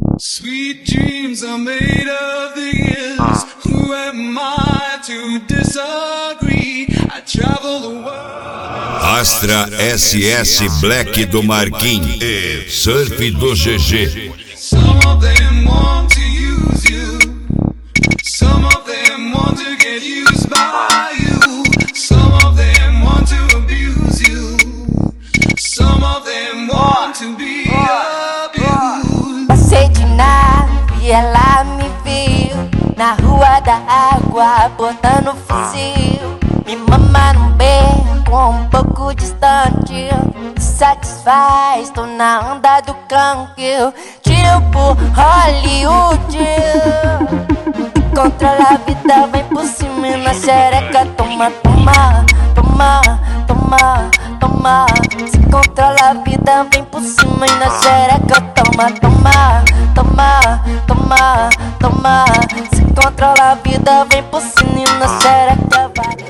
Sweet dreams are made of these. Who am I to disagree? I travel the world. Astra SS Black do Marquinhos e Surf do GG. Some of them want to use you. Some of them want to get used by you. Some of them want to abuse you. Some of them want to be abused. Passei de nave e ela me viu na rua da água, botando fuzil. Me mama num beco um pouco distante, me satisfaz, tô na onda do canque. Tipo Hollywood, controla a vida, vem por cima e na xereca. Toma, toma, toma, toma, toma. Se controla a vida, vem por cima e na xereca. Toma, toma, toma, toma, toma. Se controla a vida, vem por cima e na xereca.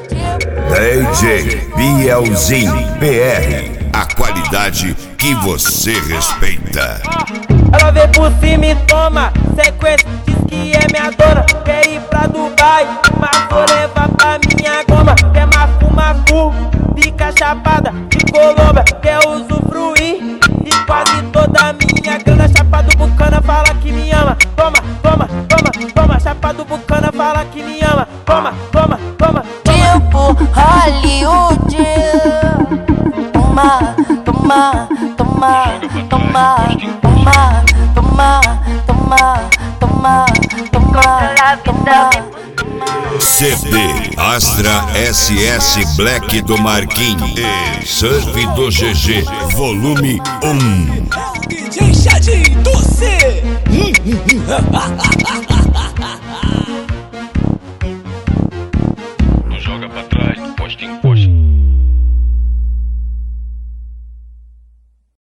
DJ Bielzinho PR, a qualidade que você respeita. Ela vem por cima e toma sequência, diz que é minha dona. Quer ir pra Dubai, mas vou levar pra minha goma. Quer mafu, fica chapada de Colômbia. Quer usufruir e quase toda a minha grana. Chapa do Bucana fala que me ama. Toma, toma, toma, toma. Chapa do Bucana fala que me ama. Toma, toma, toma. Tipo Hollywood, toma, toma, toma, toma, toma, toma, toma, toma, toma, toma. CD Astra SS Black do Marquinhos e Surf do GG Volume 1. DJ Chadinho do C. Não joga pra trás, posta em posta.